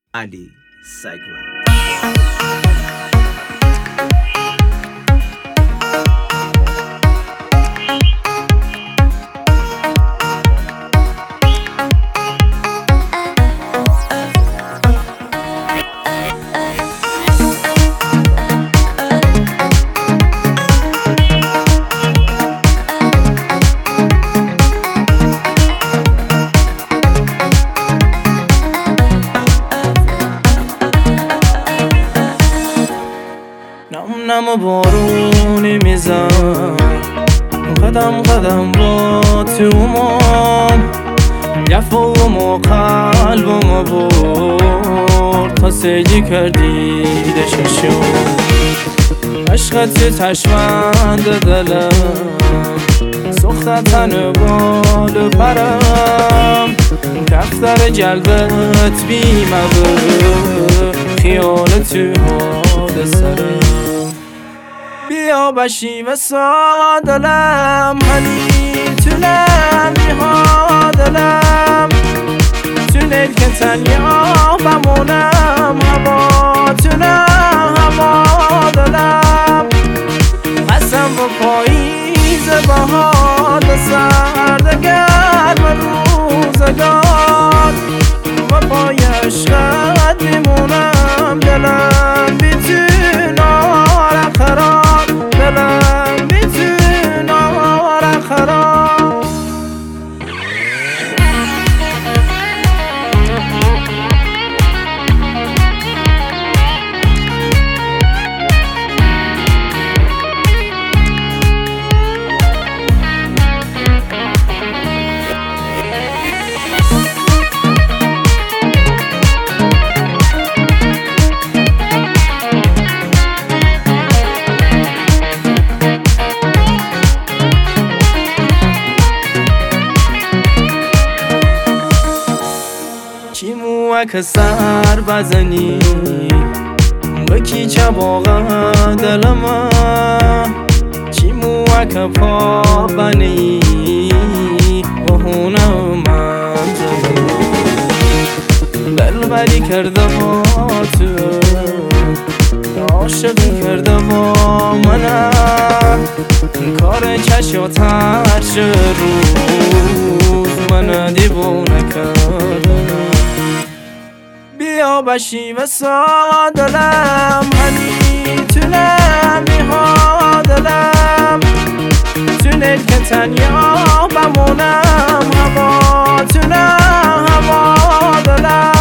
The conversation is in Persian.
علی سگ‌وند. نم بارونی میزن قدم قدم با تو مام گفوم و قلبم برد تا سیدی کردی دششم عشقت تشمند دلم سخت تن بال پرم دفتر جلبت بیمه خیال تو حال سرم بیا بشی و سادلم هنی تونم بیها دلم تونل که تنیا بمونم هوا تونم هوا دلم قسم با پاییز بهار سرد گرم روزگار و پای عشقت میمونم دلم بیتون آره خراب دلم بیتون آره خراب که سر بزنی بکی چباغه دلم چی موه که پا بنی و هونه من بلبلی کرده با تو عاشقی کرده با منم کار چشاتر روز من دیوونه کردم بیا بشی و سادلم هنی تونم بیها دلم تونل که تنیا بمونم هوا تونم هوا دلم